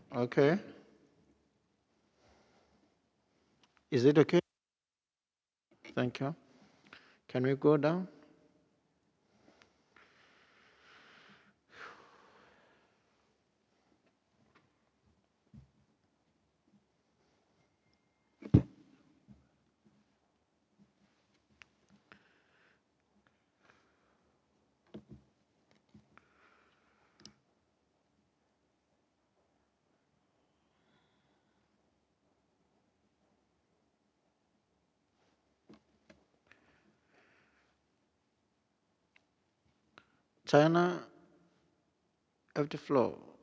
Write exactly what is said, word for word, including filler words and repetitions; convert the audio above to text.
Okay. Is it okay? Thank you. Can we go down? China have the floor.